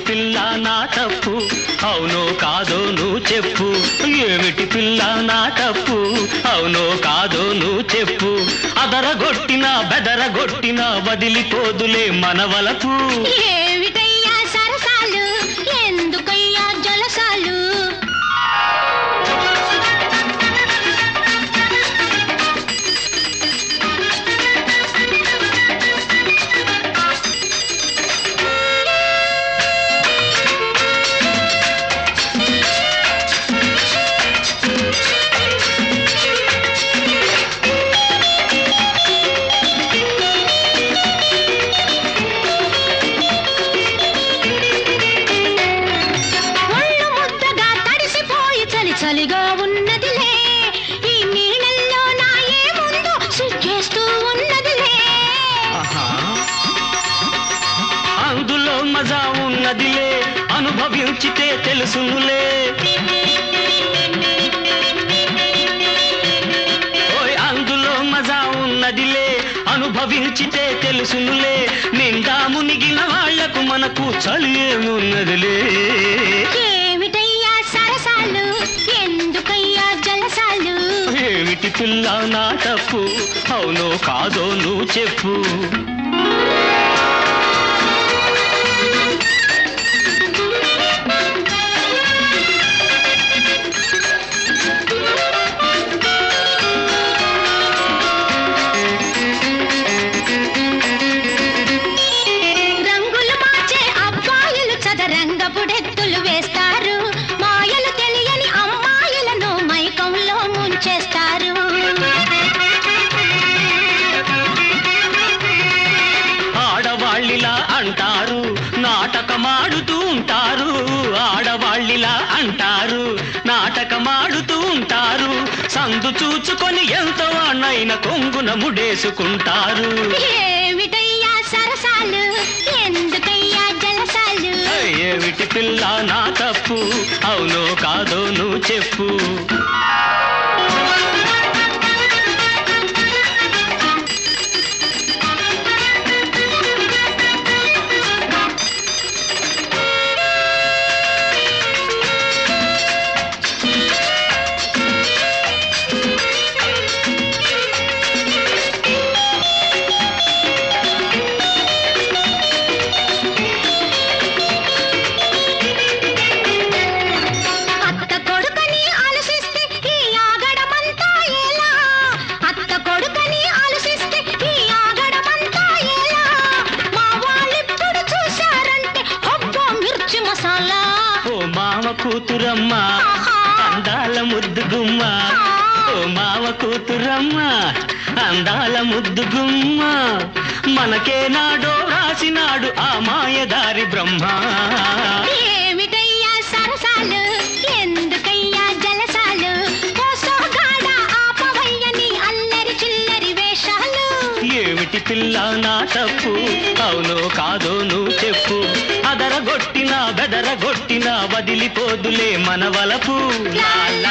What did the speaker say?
పిల్ల నా తప్పు అవునో కాదో నువ్వు చెప్పు ఏమిటి పిల్ల నా తప్పు అవునో కాదో నువ్వు చెప్పు అదరగొట్టినా బెదరగొట్టినా వదిలిపోదులే మనవలపు ఏమిటయ్యా సరసాలు ఎందుకయ్యా జలసాలు చలిగా ఉన్నదిలే ఈ నీళ్ళల్లో నా ఏముందో సిగ్గేస్తూ ఉన్నదిలే అందులో మజా ఉన్నదిలే అనుభవించితే తెలుసునులే ఓయ్ అందులో మజా ఉన్నదిలే అనుభవించితే తెలుసునులే నిండా మునిగిన వాళ్లకు మనకు చలి ఏమున్నదిలే ఏమిటయ్యా సరసాలు ఎందుకయ్యా జలసాలు ఏమిటి పిల్ల నా తప్పు అవునో కాదో నువ్వు చెప్పు రంగులు మార్చే అబ్బాయిలు చదరంగపుడెత్తులు వేస్తారు మాయలు తెలియని అమ్మాయిలను మైకంలో ముంచేస్తారు ఆడవాళ్ళిలా అంటారు నాటకమాడుతూ ఉంటారు ఆడవాళ్ళిలా అంటారు నాటకమాడుతూ ఉంటారు సందు చూచుకొని ఎంత వాణ్ణైన కొంగున ముడేసుకుంటారు ఏమిటయ్యా సరసాలు ఎందుకయ్యా జలసాలు ఏమిటి పిల్ల నా తప్పు అవునో కాదో నువ్వు చెప్పు కూతురమ్మ అందాల ముద్దు గుమ్మ ఓ మావ కూతురమ్మ అందాల ముద్దు గుమ్మ మనకే నాడో రాసినాడు ఆ మాయదారి బ్రహ్మ ఏమిటయ్యా సరసాలు ఎందుకయ్యా జలసాలు కోసోగాడ ఆపవయ్యని అల్లరి చిల్లరి వేషాలు ఏమిటి పిల్ల నా తప్పు అవునో కాదో నువ్వు చెప్పు అదరగొట్టినా బెదరగొట్టినా వదిలిపోదులే మనవలపు